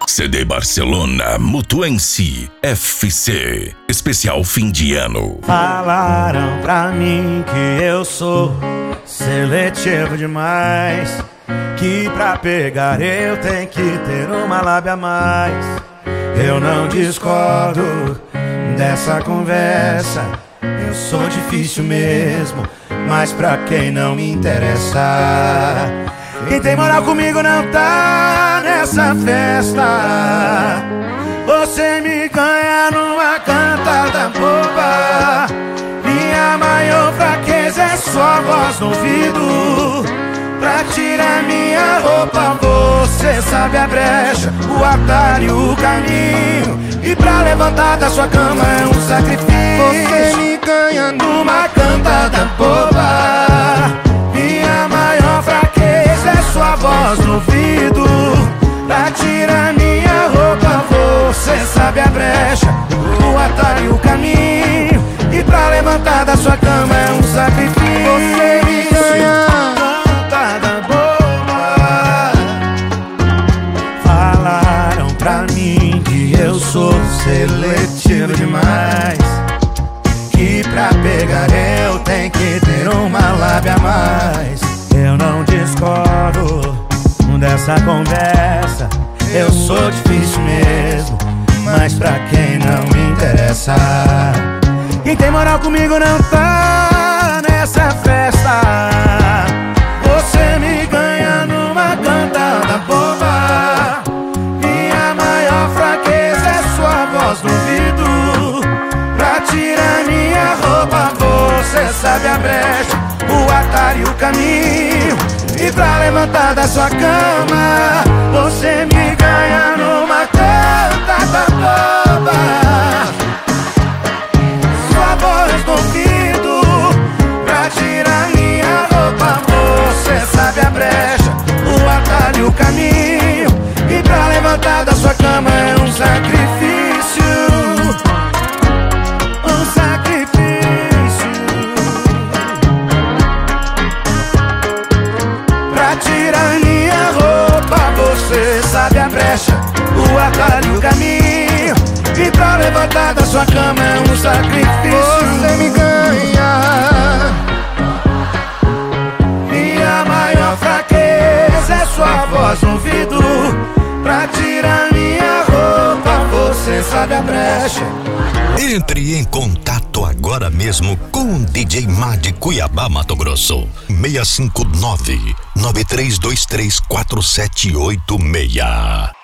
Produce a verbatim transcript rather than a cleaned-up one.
C D Barcelona Mutuense F C. Especial fim de ano. Falaram pra mim que eu sou seletivo demais, que pra pegar eu tenho que ter uma lábia a mais. Eu não discordo dessa conversa, eu sou difícil mesmo, mas pra quem não me interessa. Quem tem moral comigo não tá nessa festa. Você me ganha numa cantada boba. Minha maior fraqueza é sua voz no ouvido. Pra tirar minha roupa você sabe a brecha, o atalho, o caminho. E pra levantar da sua cama é um sacrifício. Você me ganha numa cantada boba. Minha maior fraqueza é sua voz no ouvido. Pra tirar minha roupa você sabe a brecha, o atalho e o caminho. E pra levantar da sua cama é um sacrifício. Você me ganha cantada boba. Falaram pra mim que eu sou seletivo demais, que pra pegar eu tenho que ter uma lábia a mais. Eu não discordo dessa conversa, eu sou difícil mesmo, mas pra quem não me interessa. Quem tem moral comigo não tá nessa festa. Você me ganha numa cantada boba. Minha maior fraqueza é sua voz no ouvido. Pra tirar minha roupa você sabe a brecha, o atalho e o caminho. E pra levantar da sua cama você me ganha numa cantada boba. Sua voz no ouvido. Pra tirar minha roupa você sabe a brecha, o atalho e o caminho. E pra levantar da sua cama é um sacrifício. Um sacrifício. Pra tirar minha roupa você sabe a brecha, o atalho e o caminho. E pra levantar da sua cama é um sacrifício. Você me ganha. Minha maior fraqueza é sua voz no ouvido. Pra tirar minha roupa você sabe a brecha. Entre em contato agora mesmo com o D J Má de Cuiabá, Mato Grosso. seis cinco nove, nove três dois três, quatro sete oito seis.